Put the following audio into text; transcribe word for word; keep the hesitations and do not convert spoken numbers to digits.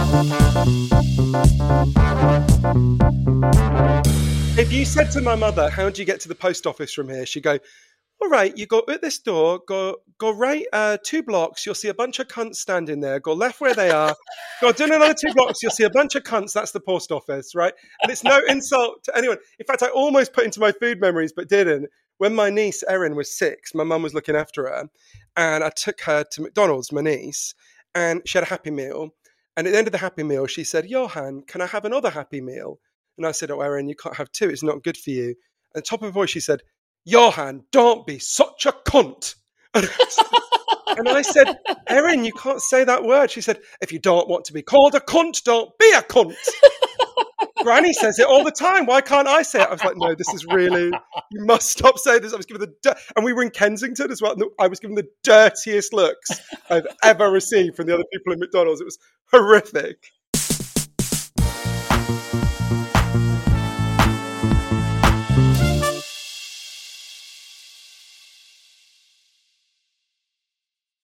If you said to my mother, how do you get to the post office from here? She'd go, all right, you go at this door, go go right uh, two blocks, you'll see a bunch of cunts standing there. Go left where they are. Go down another two blocks, you'll see a bunch of cunts. That's the post office, right? And it's no insult to anyone. In fact, I almost put into my food memories, but didn't. When my niece, Erin, was six, my mum was looking after her, and I took her to McDonald's, my niece, and she had a Happy Meal. And at the end of the Happy Meal, she said, Johan, can I have another Happy Meal? And I said, oh, Erin, you can't have two. It's not good for you. At the top of her voice, she said, Johan, don't be such a cunt. And I said, Erin, you can't say that word. She said, if you don't want to be called a cunt, don't be a cunt. Granny says it all the time. Why can't I say it? I was like, no, this is really, you must stop saying this. I was given the, di- and we were in Kensington as well. And I was given the dirtiest looks I've ever received from the other people in McDonald's. It was horrific.